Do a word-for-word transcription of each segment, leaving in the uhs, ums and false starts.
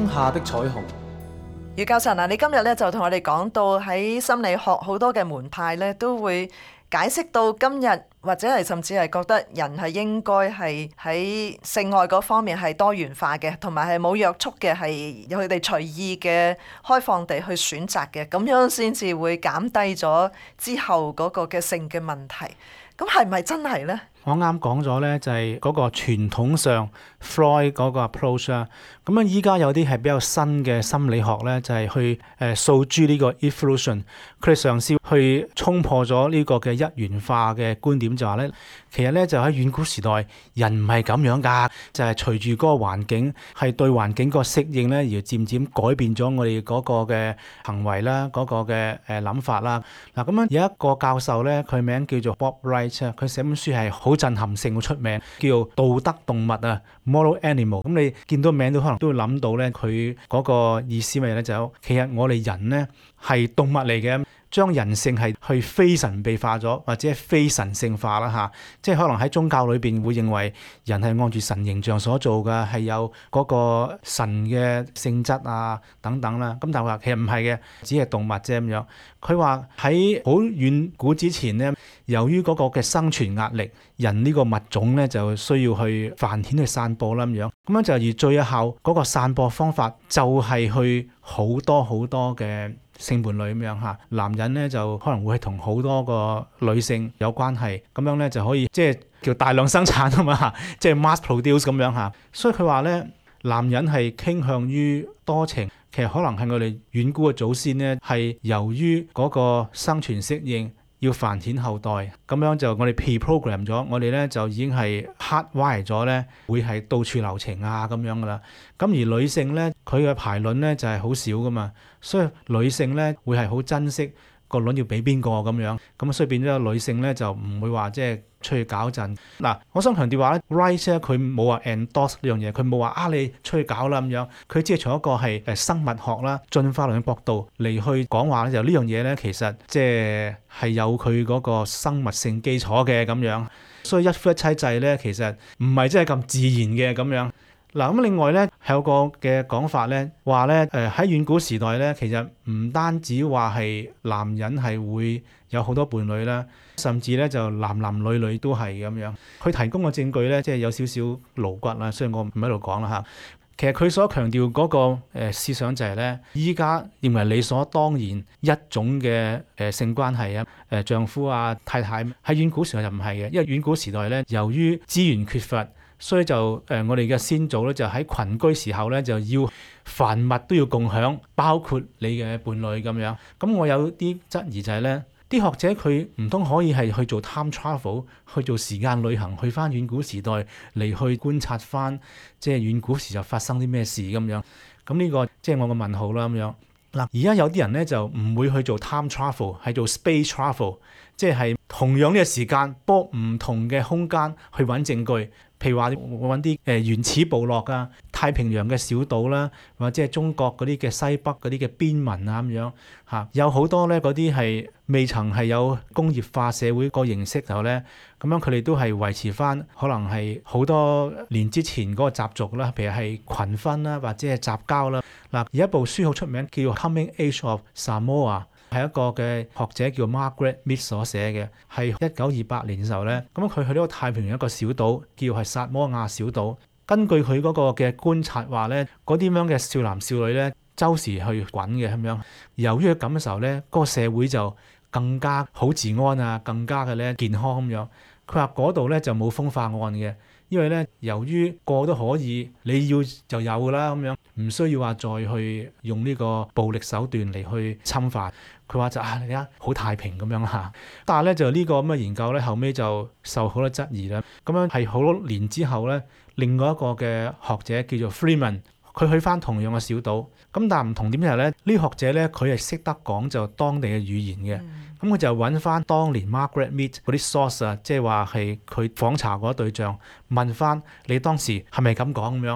下的彩虹。 余教授嗱，你今日咧就同我哋講到喺心理學好多嘅門派咧，都會解釋到今日或者係甚至係覺得人係應該係喺性愛嗰方面係多元化嘅，同埋係冇約束嘅，係佢哋隨意嘅開放地去選擇嘅，咁樣先至會減低咗之後嗰個嘅性嘅問題。咁係咪真係呢？ 我啱講咗咧，就係嗰個傳統上 Freud 嗰個 approach 啦。咁啊，依家有啲係比較新嘅心理學咧，就係去誒訴諸呢個 evolution。佢哋嘗試去衝破咗呢個嘅一元化嘅觀點，就話咧，其實咧就喺遠古時代，人唔係咁樣㗎，就係隨住嗰個環境係對環境個適應咧，而漸漸改變咗我哋嗰個嘅行為啦，嗰個嘅誒諗法啦。嗱，咁樣有一個教授咧，佢名叫做 Bob Wright 啊，佢寫本書係好震撼性好出名，叫做道德動物啊 Moral Animal。咁你見到名都可能都會諗到咧，佢嗰個意思咩咧？就其實我哋人咧係動物嚟嘅。將人性係去非神秘化咗，或者非神聖化啦嚇，即係可能喺宗教裏邊會認為人係按住神形象所做嘅，係有嗰個神嘅性質啊等等啦。咁但係話其實唔係嘅，只係動物啫咁樣。佢話喺好遠古之前咧，由於嗰個嘅生存壓力，人呢個物種咧就需要去繁衍去散播啦咁樣。咁樣就而最有效嗰個散播方法就係去好多好多嘅性伴侶咁樣嚇，男人咧就可能會係同好多個女性有關係，咁樣咧就可以即係叫大量生產啊嘛，即係 mass produce 咁樣嚇。所以佢話咧，男人係傾向於多情，其實可能係我哋遠古嘅祖先咧，係由於嗰個生存適應要繁衍後代，咁樣就我哋 pre-program 咗，我哋咧就已經係 hardwire 咗咧，會係到處留情啊咁樣噶啦。咁而女性咧，佢嘅排卵咧就係好少噶嘛，所以女性咧會係好珍惜個卵要俾邊個咁樣，咁所以變咗女性咧就唔會話即係出去搞震。嗱，我想強調話咧 ，Wright 咧佢冇話 endorse 呢樣嘢，佢冇話啊你出去搞啦咁樣，佢只係從一個係誒生物學啦、進化論嘅角度嚟去講話咧，就呢樣嘢咧其實即係係有佢嗰個生物性基礎嘅咁樣，所以一夫一妻制咧其實唔係真係咁自然嘅咁樣。嗱，咁另外咧係有個嘅講法咧，話咧誒喺遠古時代咧，其實唔單止話係男人係會有好多伴侶啦，甚至咧就男男女女都係咁樣。佢提供嘅證據咧，即係有少少露骨啦，所以我唔喺度講啦嚇。其實佢所強調嗰個誒思想就係咧，依家認為理所當然一種嘅誒性關係啊，誒丈夫啊太太喺遠古時代就唔係嘅，因為遠古時代咧由於資源缺乏。所以就誒、呃，我哋嘅先祖咧就喺群居時候咧就要凡物都要共享，包括你嘅伴侶咁樣。咁我有啲質疑就係咧，啲學者佢唔通可以係去做 time travel， 去做時間旅行，去翻遠古時代嚟去觀察翻，即係遠古時就發生啲咩事咁樣。咁呢個即係我個問號啦咁樣。嗱，而家有啲人咧就唔會去做 time travel， 係做 space travel， 即係同樣呢個時間，不過唔同嘅空間去揾證據。譬如話我揾啲誒原始部落啊、太平洋嘅小島啦，或者係中國嗰啲嘅西北嗰啲嘅邊民啊咁樣嚇，有好多咧嗰啲係未曾係有工業化社會個形式後咧，咁樣佢哋都係維持翻可能係好多年之前嗰個習俗啦，譬如係群婚啦，或者係雜交啦。嗱，有一部書好出名，叫《Coming Age of Samoa》。係一個嘅學者叫 Margaret Mead 所寫嘅，係一九二八年嘅時候咧，咁佢去呢個太平洋一個小島，叫係薩摩亞小島。根據佢嗰個嘅觀察話咧，嗰啲咁樣嘅少男少女咧，周時去滾嘅咁樣。由於佢咁嘅時候咧，嗰個社會就更加好治安啊，更加嘅咧健康咁樣。佢話嗰度咧就冇風化案嘅。因為咧，由於個個都可以，你要就有㗎啦，咁樣唔需要話再去用呢個暴力手段嚟去侵犯。佢話就啊，你睇好太平咁樣嚇。但係咧就呢個咁嘅研究咧，後尾就受好多質疑啦。咁樣係好多年之後咧，另外一個嘅學者叫做 Freeman， 佢去翻同樣嘅小島。咁但係唔同點就係咧，呢啲學者咧佢係識得講就當地嘅語言嘅。嗯咁佢就揾翻當年 Margaret Mead 嗰啲 source 啊，即係話係佢訪查嗰對象，問翻你當時係咪咁講咁樣？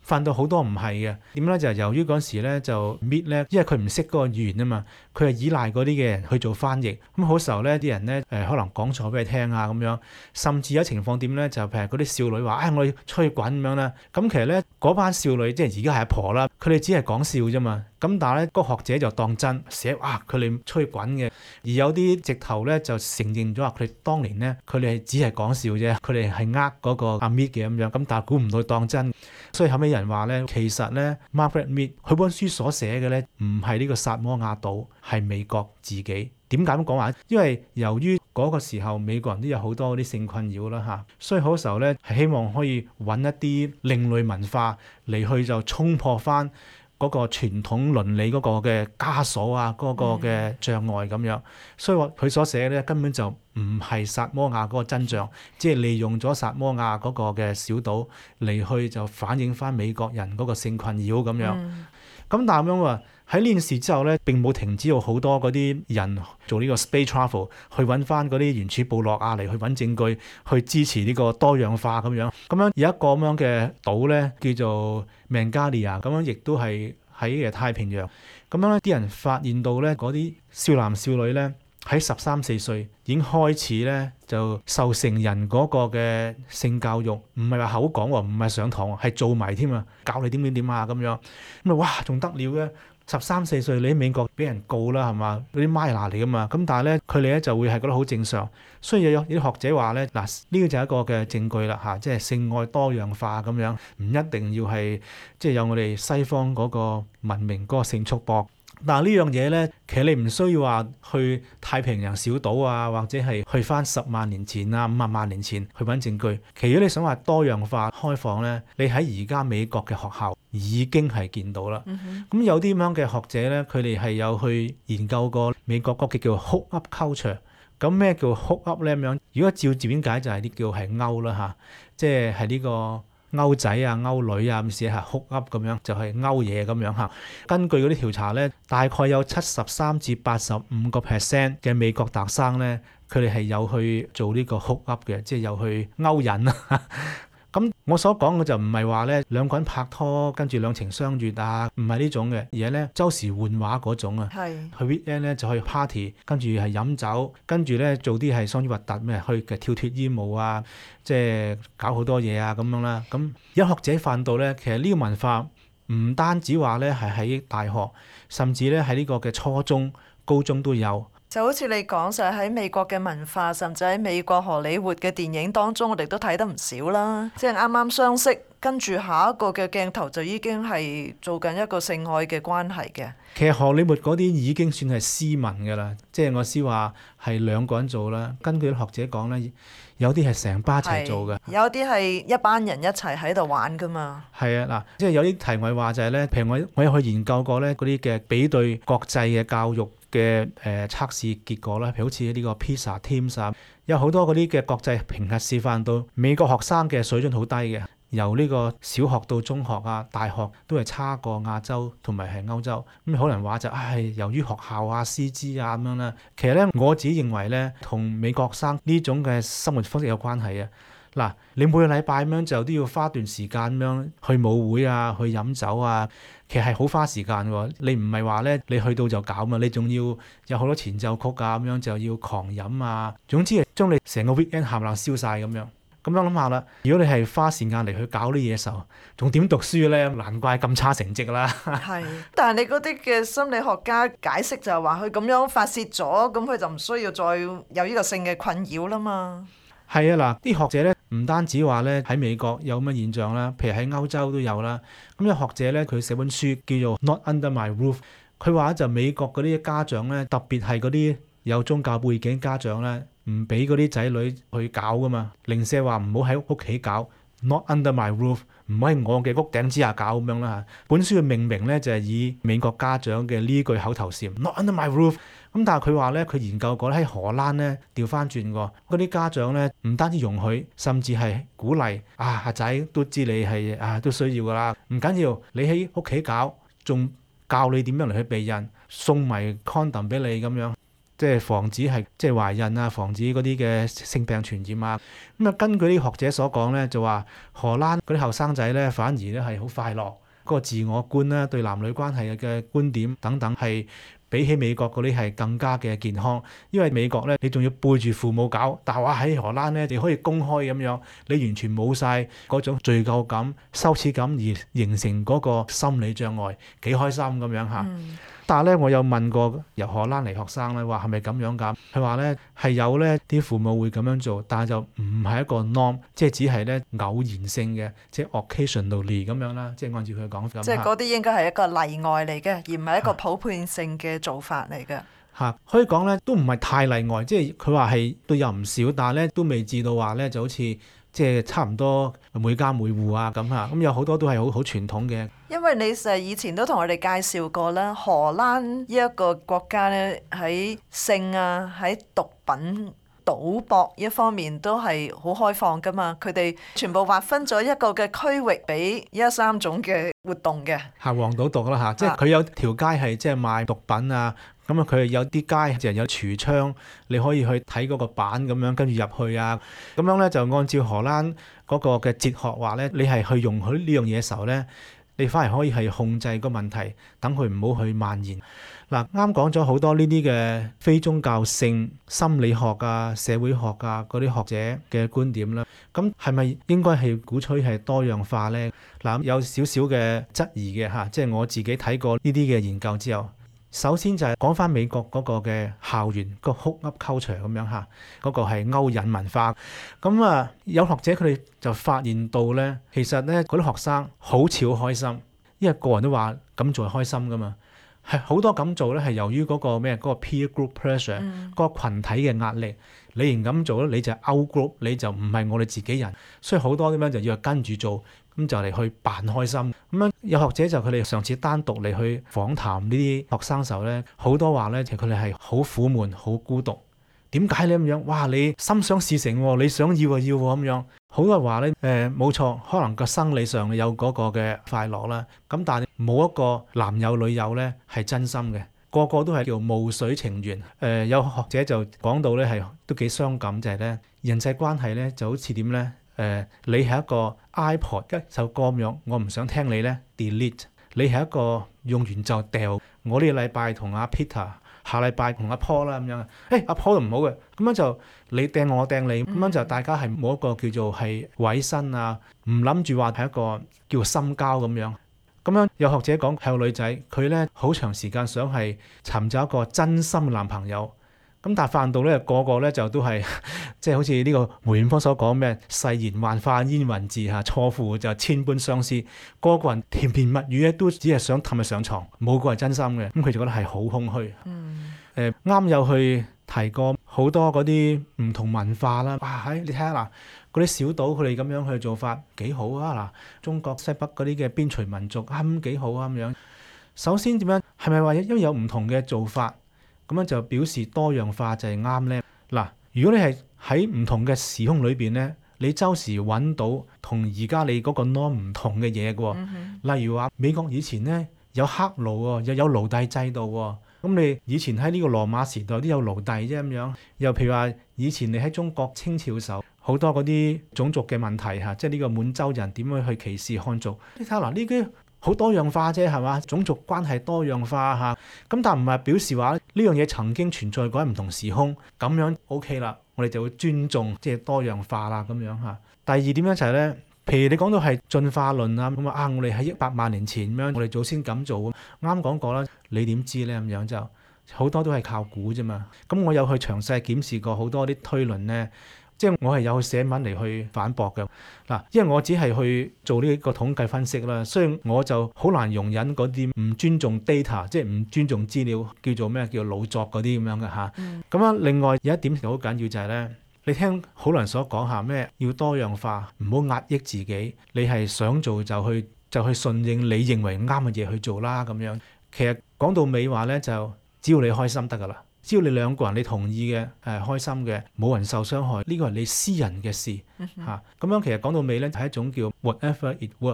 發現到好多唔係嘅。點咧？就係由於嗰時咧就 Meade 咧，因為佢唔識嗰個語言啊嘛，佢係依賴嗰啲嘅人去做翻譯。咁好時候咧，啲人咧誒可能講錯俾佢聽啊咁樣，甚至有情況點咧，就譬如嗰啲少女話：唉、哎，我要出去滾咁樣啦。咁其實咧嗰班少女即係而家係阿婆啦，佢哋只係講笑啫嘛。咁但係咧，個學者就當真寫哇，佢哋出去滾嘅。而有啲直頭咧就承認咗話，佢哋當年咧，佢哋只係講笑啫，佢哋係呃嗰個阿 Meade 嘅咁樣。咁但係估唔到當真，所以後尾有人話咧，其實咧 Margaret Meade 佢本書所寫嘅咧，唔係呢個薩摩亞島，係美國自己。點解咁講話？因為由於嗰個時候美國人都有好多啲性困擾啦嚇，所以好多時候咧係希望可以揾一啲另類文化嚟去就衝破翻嗰個傳統倫理嗰個嘅枷鎖啊，嗰、嗰個嘅障礙咁樣，所以話佢所寫咧根本就唔係薩摩亞嗰個真相，即係利用咗薩摩亞嗰個嘅小島嚟去就反映翻美國人嗰個性困擾咁樣。咁、嗯、但係咁樣話喺呢件事之後咧，並冇停止到好多嗰啲人做呢個 space travel 去揾翻嗰啲原始部落啊嚟去揾證據去支持呢個多樣化咁樣。咁樣有一個咁樣嘅島咧叫做 Mangalia， 咁樣亦都係喺嘅太平洋。咁樣咧啲人發現到咧嗰啲少男少女咧喺十三四歲已經開始咧就受成人嗰個嘅性教育，唔係話口講喎，唔係上堂喎，係做埋添啊，教你點點點啊咁樣。咁啊哇仲得了嘅！十三四歲你喺美國俾人告啦係嘛？嗰啲 minor 嚟噶嘛？咁但係咧佢哋咧就會係覺得好正常。所以有有啲學者話咧，嗱呢個就係一個嘅證據啦嚇，即係性愛多樣化咁樣，唔一定要係即係有我哋西方嗰個文明嗰個性束縛。但係呢樣嘢咧，其實你唔需要話去太平洋小島啊，或者係去翻十萬年前啊、五萬萬年前去揾證據。其實如果你想話多樣化開放咧，你喺而家美國嘅學校已經係見到啦。咁、嗯、哼有啲咁樣嘅學者咧，佢哋係有去研究過美國嗰個叫 hook up culture。咁咩叫 hook up 咧？咁樣如果照字面解就係啲叫係勾啦嚇，即係係呢個勾仔啊、勾女啊咁寫係 hook up 咁樣，就係勾嘢咁樣嚇。根據嗰啲調查咧，大概有七十三至八十五個 percent 嘅美國大學生咧，佢哋係有去做呢個 hook up 嘅，即係有去勾引啊。咁我所講嘅就唔係話咧兩個人拍拖跟住兩情相悅啊，唔係呢種嘅，而係咧周時換畫嗰種啊。係是去 weekend 咧就去 party，跟住係飲酒，跟住咧做啲係相當核突咩，去嘅跳脫衣舞啊，即係搞好多嘢啊咁樣啦。咁有學者發現到咧，其實呢個文化唔單止話咧係喺大學，甚至咧喺呢個嘅初中、高中都有。 就好似你講就係喺美國嘅文化，甚至喺美國荷里活嘅電影當中，我哋都睇得唔少啦。即係啱啱相識，跟住下一個嘅鏡頭就已經係做緊一個性愛嘅關係嘅。 其實荷里活嗰啲已經算係斯文㗎啦，即係我先話係兩個人做啦。根據啲學者講咧，有啲係成班一齊做嘅， 有啲係一班人一齊喺度玩㗎嘛。係啊，嗱，即係有啲題外話就係咧，譬如我我有去研究過咧嗰啲嘅比對國際嘅教育嘅誒、呃、測試結果啦，譬如好似呢個 PISA Teams 啊，有好多嗰啲嘅國際評核示範到美國學生嘅水準好低嘅，由呢個小學到中學啊、大學都係差過亞洲同埋係歐洲。咁可能話就唉、哎，由於學校啊、師資啊咁樣啦。其實咧，我自己認為咧，同美國學生呢種嘅生活方式有關係啊。嗱，你每個禮拜咁樣就都要花段時間咁樣去舞會啊、去飲酒啊，其實係好花時間喎。你唔係話咧，你去到就搞嘛，你仲要有好多前奏曲啊，咁樣就要狂飲啊。總之係將你成個 weekend 冚唪唥燒晒咁樣。咁樣諗下啦，如果你係花時間嚟去搞啲嘢時候，仲點讀書咧？難怪咁差成績啦。係， 但係你嗰啲嘅心理學家解釋就係話，佢咁樣發泄咗，咁佢就唔需要再有呢個性嘅困擾啦嘛。 係啊，嗱，啲學者咧唔單止話咧喺美國有咁嘅現象啦，譬如喺歐洲都有啦。咁有學者咧佢寫本書叫做《Not Under My Roof》，佢話就美國嗰啲家長咧，特別係嗰啲有宗教背景家長咧，唔俾嗰啲仔女去搞噶嘛。零舍話唔好喺屋企搞 ，Not Under My Roof，唔可以我嘅屋頂之下搞咁樣啦。本書嘅命名咧就係以美國家長嘅呢句口頭禪 Not Under My Roof。咁但係佢話咧，佢研究過咧喺荷蘭咧調翻轉喎，嗰啲家長咧唔單止容許，甚至係鼓勵啊，阿仔都知你係啊都需要噶啦，唔緊要，你喺屋企搞，仲教你點樣嚟去避孕，送埋 condom 俾你咁樣， 即係防止係即係懷孕啊，防止嗰啲嘅性病傳染啊。咁啊，根據啲學者所講咧，就話荷蘭嗰啲後生仔咧，反而咧係好快樂，嗰個自我觀啦，對男女關係嘅觀點等等係比起美國嗰啲係更加嘅健康。因為美國咧，你仲要背住父母搞，但係話喺荷蘭咧，你可以公開咁樣，你完全冇晒嗰種罪疚感、羞恥感而形成嗰個心理障礙，幾開心咁樣嚇。 嗯但係咧，我有問過由荷蘭嚟學生咧，話係咪咁樣㗎？佢話咧係有咧啲父母會咁樣做，但係就唔係一個 norm，即係只係咧偶然性嘅，即係 occasionally 咁樣啦。即係按照佢講咁。 即係嗰啲應該係一個例外嚟嘅，而唔係一個普遍性嘅做法嚟嘅。 嚇，可以講咧都唔係太例外，即係佢話係都有唔少，但係咧都未至到話咧就好似即係差唔多每家每戶啊咁嚇。咁有好多都係好好傳統嘅。 因為你誒以前都同我哋介紹過啦，荷蘭呢一個國家咧喺性啊、喺毒品、賭博一方面都係好開放噶嘛，佢哋全部劃分咗一個嘅區域俾一三種嘅活動嘅。 嚇，黃賭毒啦嚇，即係佢有條街係即係賣毒品啊，咁啊佢有啲街就係有櫥窗，你可以去睇嗰個板咁樣跟住入去啊，咁樣咧就按照荷蘭嗰個嘅哲學話咧，你係去容許呢樣嘢嘅時候咧，你反而可以係控制個問題，等佢唔好去蔓延。嗱，啱講咗好多呢啲嘅非宗教性心理學啊、社會學啊嗰啲學者嘅觀點啦。咁係咪應該係鼓吹係多樣化呢？嗱，有少少嘅質疑嘅嚇，即係我自己睇過呢啲嘅研究之後，首先就係講翻美國嗰個嘅校園個 hookup culture 咁樣嚇，嗰個係勾引文化。咁啊，有學者佢哋就發現到咧，其實咧嗰啲學生好似好開心，因為個人都話咁做係開心噶嘛。係好多咁做咧，係由於嗰個咩嗰個 peer group pressure， 嗯嗰個羣體嘅壓力。你唔咁做咧，你就 out group，你就唔係我哋自己人。所以好多咁樣就要跟住做，咁就嚟去扮開心。咁樣有學者就佢哋上次單獨嚟去訪談呢啲學生時候咧，好多話咧，其實佢哋係好苦悶、好孤獨。點解你咁樣？哇！你心想事成喎，你想要就要喎咁樣。好多人話咧，誒冇錯，可能個生理上有嗰個嘅快樂啦。咁但係冇一個男友女友咧係真心嘅，個個都係叫霧水情緣。誒、呃、有學者就講到咧係都幾傷感，就係、是、咧人際關係咧就好似點咧？誒、呃、你係一個 iPod 一首歌咁樣，我唔想聽你咧 delete。你係一個用完就掉。我呢個禮拜同阿 Peter。下禮拜同阿 Paul 啦咁樣，誒阿 Paul 都唔好嘅，咁樣就你掟我掟你，咁樣就大家係冇一個叫做係委身啊，唔諗住話係一個叫做深交咁樣。咁樣有學者講係個女仔，佢咧好長時間想係尋找一個真心嘅男朋友，咁但係發現到咧個個咧就都係即係好似呢個梅艷芳所講咩誓言幻化煙雲字嚇，錯付就千般相思，個個人甜言蜜語咧都只係想氹佢上床，冇個係真心嘅，咁佢就覺得係好空虛。 嗯， 誒啱有去提過好多嗰啲唔同文化啦，哇！喺你睇下嗱，嗰啲小島佢哋咁樣去做法幾好啊嗱，中國西北嗰啲嘅邊陲民族啱幾好啊咁樣。首先點樣係咪話因為有唔同嘅做法？咁樣就表示多樣化就係啱咧。嗱，如果你係喺唔同嘅時空裏邊咧，你周時揾到同而家你嗰個 norm 唔同嘅嘢嘅喎。 嗯、 例如話美國以前咧有黑奴喎，又有奴隸制度喎。咁你以前喺呢個羅馬時代都有奴隸啫咁樣。又譬如話以前你喺中國清朝時候好多嗰啲種族嘅問題嚇，即係呢個滿洲人點樣去歧視漢族？你睇下嗱，呢啲好多樣化啫，係嘛？種族關係多樣化嚇，咁但唔係表示話呢樣嘢曾經存在過喺唔同時空，咁樣 OK 啦，我哋就會尊重即係多樣化啦咁樣嚇。第二點樣就係咧，譬如你講到係進化論啊，咁啊，我哋喺一百萬年前咁樣，我哋祖先咁做，啱講過啦，你點知咧咁樣就好多都係靠估啫嘛。咁我有去詳細檢視過好多啲推論咧。即係我係有去寫文嚟去反駁嘅嗱，因為我只係去做呢個統計分析啦，所以我就好難容忍嗰啲唔尊重 data，即係唔尊重資料，叫做咩叫老作嗰啲咁樣嘅嚇。咁啊、嗯，另外有一點好緊要就係咧，你聽好多人所講下咩要多樣化，唔好壓抑自己，你係想做就去就去順應你認為啱嘅嘢去做啦咁樣。其實講到尾話咧，就只要你開心得㗎啦。只要你兩個人你同意嘅，誒、呃、開心嘅，冇人受傷害，呢個係你私人嘅事嚇。咁、嗯哼啊、樣其實講到尾咧，係一種叫 whatever it works，嗰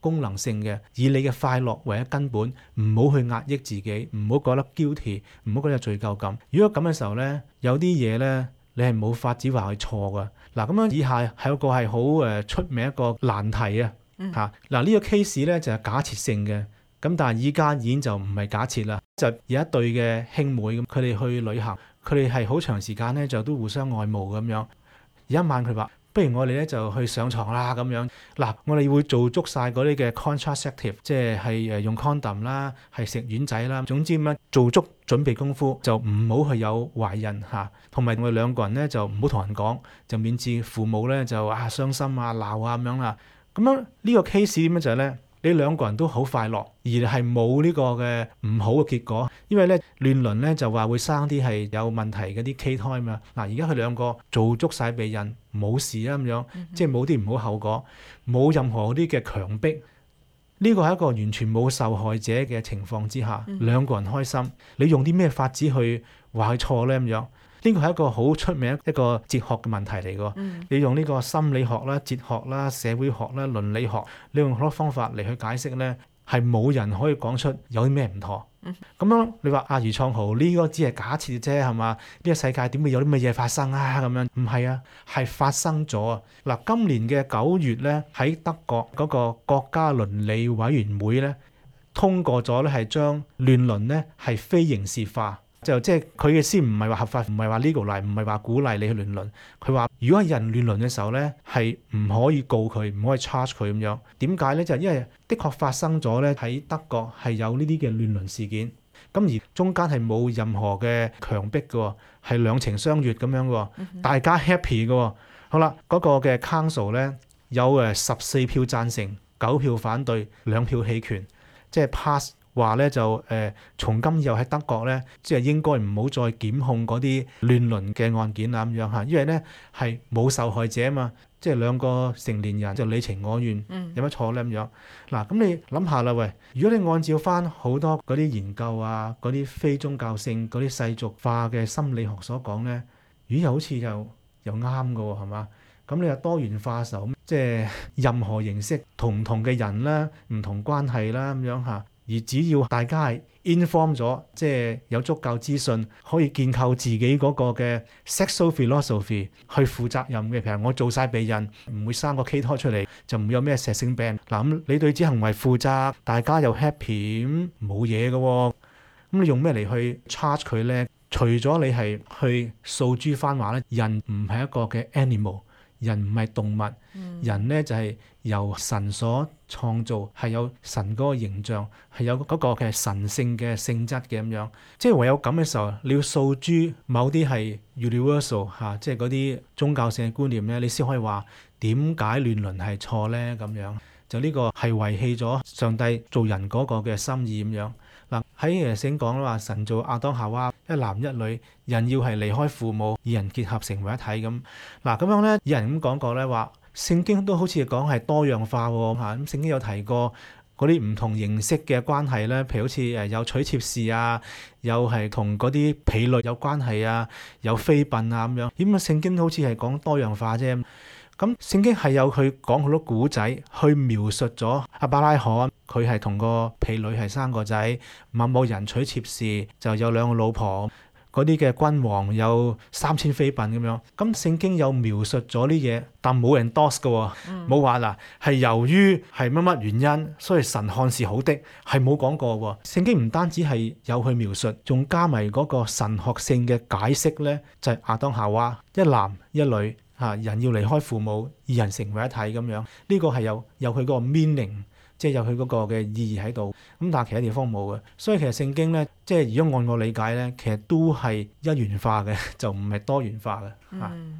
功能性嘅，以你嘅快樂為一根本，唔好去壓抑自己，唔好覺得 guilty， 唔好覺得有罪疚感。如果咁嘅時候咧，有啲嘢咧，你係冇法子話佢錯噶。嗱，咁樣以下係一個係好誒出名一個難題啊。 嗯、 嚇，嗱呢個 case 咧就係假設性嘅，咁但係依家已經就唔係假設啦。就有一對嘅兄妹咁，佢哋去旅行，佢哋係好長時間咧就都互相愛慕咁樣。有一晚佢話：不如我哋咧就去上床啦咁樣。嗱，我哋會做足晒嗰啲嘅 contraceptive，即係誒用 condom 啦，係食丸仔啦，總之咁樣做足準備功夫，就唔好去有懷孕嚇。同埋我哋兩個人咧就唔好同人講，就免致父母咧就啊傷心啊鬧啊咁樣啦。咁樣呢個 case 點樣就係咧，你兩個人都好快樂，而係冇呢個嘅唔好嘅結果，因為咧亂倫咧就話會生啲係有問題嗰啲畸胎嘛。嗱，而家佢兩個做足晒避孕，冇事啊咁樣，嗯、哼即係冇啲唔好後果，冇任何啲嘅強迫。呢個係一個完全冇受害者嘅情況之下，嗯、哼兩個人開心。你用啲咩法子去話佢錯咧咁樣？呢個係一個好出名一個哲學嘅問題嚟嘅。嗯、你用呢個心理學啦、哲學啦、社會學啦、倫理學，你用好多方法嚟去解釋咧，係冇人可以講出有啲咩唔妥。咁、嗯、樣你話阿余創豪呢個只係假設啫，係嘛？呢、呢個世界點會有啲乜嘢發生啊？咁樣唔係啊，係發生咗啊！嗱，今年嘅九月咧，喺德國嗰個國家倫理委員會咧，通過咗咧係將亂倫咧係非刑事化。就即係佢嘅先唔係話合法，唔係話 legal 嚟，唔係話鼓勵你去亂倫。佢話如果係人亂倫嘅時候咧，係唔可以告佢，唔可以 charge 佢咁樣。點解咧？就係因為的確發生咗咧，喺德國係有呢啲嘅亂倫事件。咁而中間係冇任何嘅強迫嘅，係兩情相悅咁樣嘅，大家 happy 嘅。好啦，嗰、嗰個嘅 council 咧有誒十四票贊成，九票反對，兩票棄權，即係 pass。話咧就誒、呃，從今以後喺德國咧，即係應該唔好再檢控嗰啲亂倫嘅案件啦咁樣嚇，因為咧係冇受害者啊嘛，即係兩個成年人就你情我願，嗯、有乜錯咧咁樣？嗱，咁你諗下啦喂，如果你按照翻好多嗰啲研究啊，嗰啲非宗教性嗰啲世俗化嘅心理學所講咧，咦又好似又又啱㗎喎，係嘛？咁你又多元化嘅時候，即係任何形式同唔同嘅人啦，唔同關係啦咁樣嚇。而只要大家係 inform 咗，即係有足夠資訊，可以建構自己嗰個嘅 sexual philosophy 去負責任嘅。譬如我做晒避孕，唔會生個畸胎出嚟，就唔會有咩石性病。嗱咁你對自己行為負責，大家又 happy，冇嘢嘅喎。咁你用咩嚟去 charge 佢咧？除咗你係去訴諸翻話咧，人唔係一個嘅 animal。人唔係動物，嗯、人咧就係、是、由神所創造，係有神嗰個形象，係有嗰個嘅神性嘅性質嘅咁樣。即係唯有咁嘅時候，你要訴諸某啲係 universal 嚇、啊，即係嗰啲宗教性嘅觀念咧，你先可以話點解亂倫係錯咧咁樣。就呢個係遺棄咗上帝做人嗰個嘅心意咁樣。嗱喺誒聖講啦話，神做亞當夏娃一男一女，人要係離開父母，二人結合成為一體咁。嗱咁樣咧，有人咁講過咧話，聖經都好似講係多樣化喎嚇。咁聖經有提過嗰啲唔同形式嘅關係咧，譬如好似誒有取妾侍啊，有係同嗰啲婢女有關係啊，有妃嬪啊咁樣。點解聖經好似係講多樣化啫？咁聖經係有佢講好多古仔，去描述咗亞伯拉罕佢係同個婢女係生個仔，某某人取妾侍就有兩個老婆，嗰啲嘅君王有三千妃嬪咁樣。咁聖經有描述咗啲嘢，但冇人 endorse 嘅，冇話嗱係由於係乜乜原因，所以神看是好的，係冇講過。聖經唔單止係有去描述，仲加埋嗰個神學性嘅解釋咧，就係、是、亞當夏娃一男一女。嚇！人要離開父母，二人成為一體咁樣，呢、這個係有有佢嗰個 meaning，即係有佢嗰個嘅意義喺度。咁但係其他地方冇嘅，所以其實聖經咧，即係如果按我理解咧，其實都係一元化嘅，就唔係多元化嘅。嚇、嗯！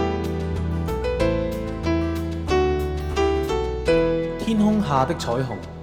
天空下的彩虹。